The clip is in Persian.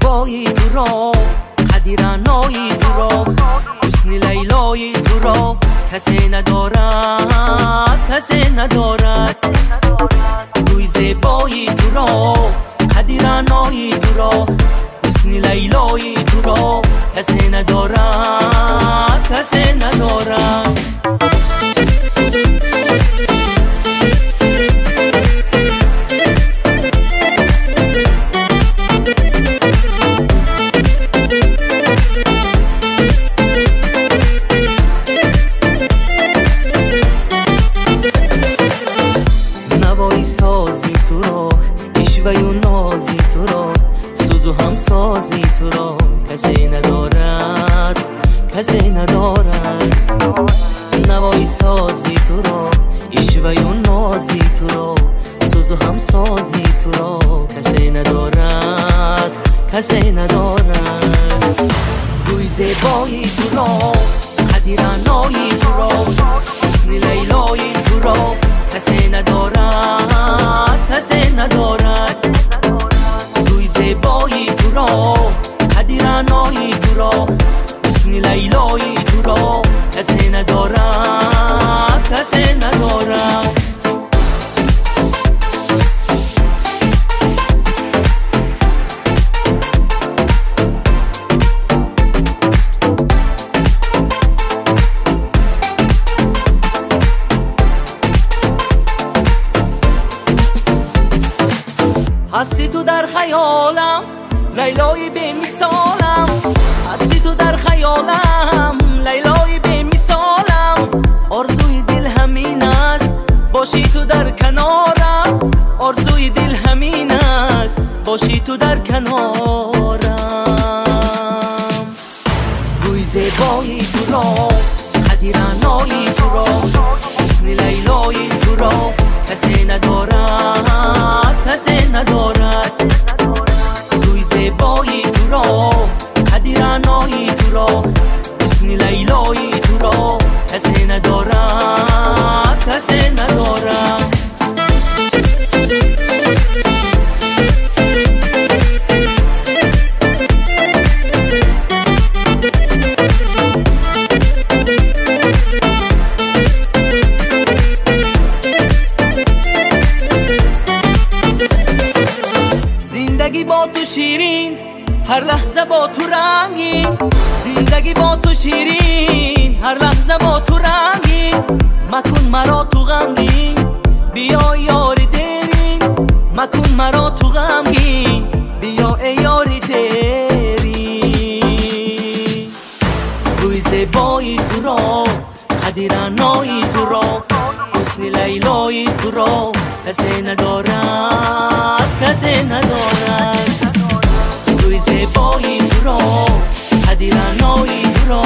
زیبایی تو را، قدیرانایی تو را، حسن لیلایی تو را، کسی ندارد، کسی ندارد. روی زیبایی تو را، قدیرانایی تو را، حسن لیلایی تو را، کسی ندارد، کسی ندارد. نوایی سازی تو را، اشوه و نازی تو را، سوز و هم سازی تو را، کسی ندارد، کسی ندارد. نوایی سازی تو را، اشوه و نازی تو را، سوز و هم سازی تو را، کسی ندارد، کسی ندارد. روی زیبایی تو را، قدیرانایی تو را، حسن لیلایی تو را، کسی ندارد، کسی ندارد. روی زیبایی تو را، قدیرانایی تو را، حسن لیلایی تو را، کسی ندارد، کسی ندارد. هستی تو در خیالم، لیلای بی مثالم، هستی تو در خیالم، لیلای بی مثالم. آرزوی دل همین است، باشی تو در کنارم، آرزوی دل همین است، باشی تو در کنارم. روی زیبایی تو را، قدیرانایی تو را، حسن لیلایی تو را، کسی ندارد، کسی ندارد. روی زیبایی تو را، قدیرانایی تو را، حسن لیلایی تو را، کسی ندارد، کسی ندارد. زندگی با تو شیرین، هر لحظه با تو رنگین. زندگی با تو شیرین، هر لحظه با تو رنگین. مکن مرا تو غمگین، بیا یار دیرین. مکن مرا تو غمگین، بیا ای یار دیرین. روی زیبایی تو را، قدیرانایی تو را، حسن لیلایی تو را، کسی ندارد، کسی ندارد. روی زیبایی تو را، قدیرانایی تو را،